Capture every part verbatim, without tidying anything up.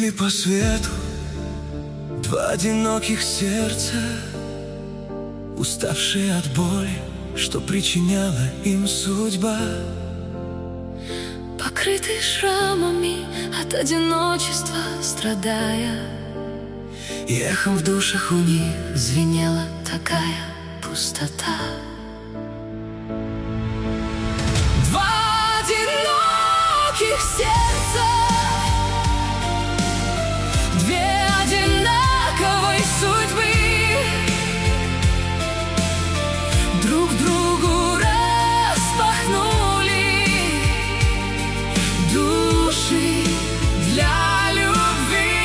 Шли по свету два одиноких сердца, уставшие от боли, что причиняла им судьба. Покрытые шрамами от одиночества страдая, И эхом в душах у них звенела такая пустота. Два одиноких сердца, две одинаковой судьбы, друг другу распахнули души для любви.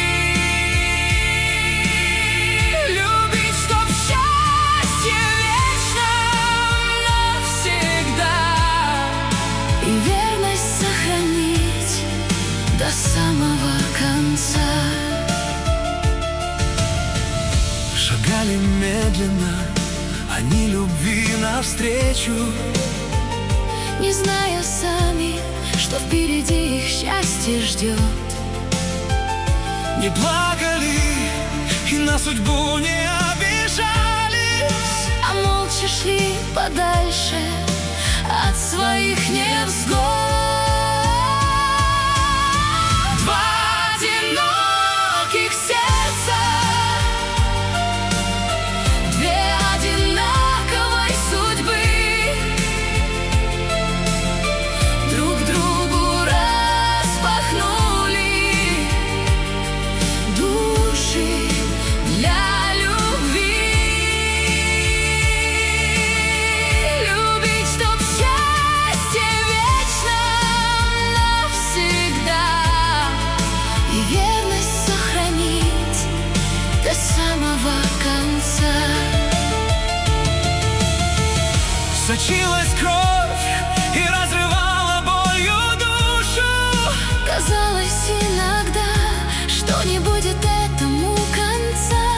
Любить, чтоб счастье вечно навсегда, и верность сохранить до самого конца. Шагали медленно они любви навстречу, не зная сами, что впереди их счастье ждет. не плакали и на судьбу не обижались, А молча шли подальше от своих невзгод. Два одиноких сердца, две одинаковой судьбы, друг другу распахнули души для любви. Любить, чтоб счастье вечно навсегда, и верность сохранить до самого конца. сочилась кровь и разрывала болью душу. Казалось иногда, что не будет этому конца.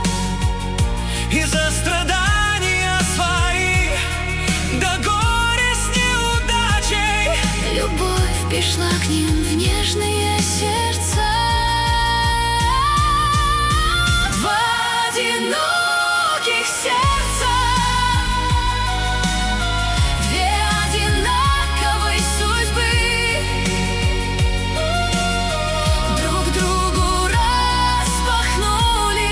Из-за страдания своих до горя с неудачей Любовь пришла к ним в нежные сердца. Два одиноких сердца, две одинаковой судьбы, друг другу распахнули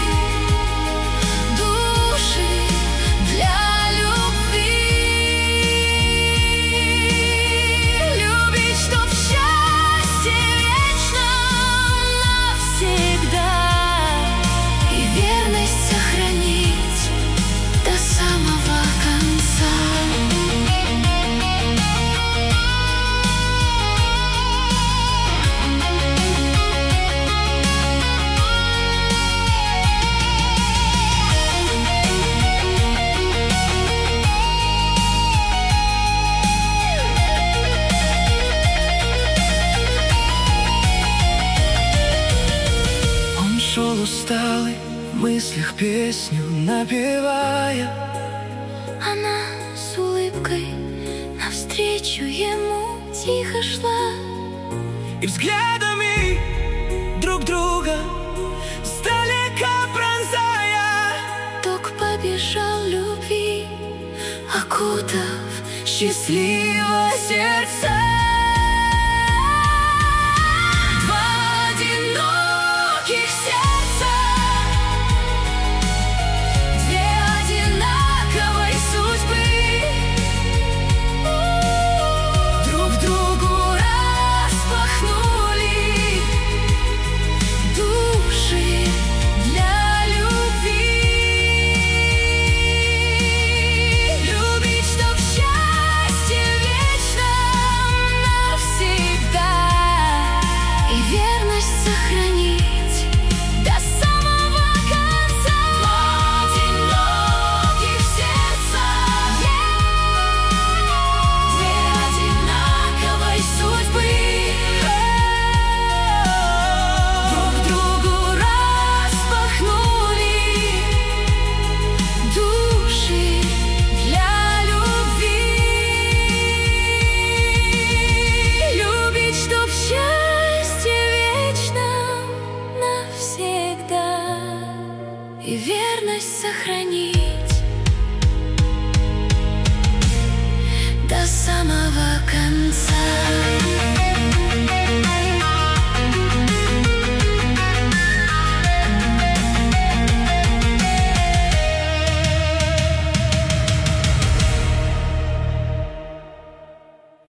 души для любви. Любить, чтоб счастье вечно навсегда, и верность сохранить до самого конца. Он шел усталый, в мыслях песню напевая. Она с улыбкой навстречу ему тихо шла. И взглядами друг друга сдалека пронзая, Ток побежал любви, окутав счастливо сердца. Два одиноких сердца, две одинаковой судьбы, друг другу распахнули души для любви. Любить, чтоб счастье вечно навсегда, и верность сохранить до сохрани.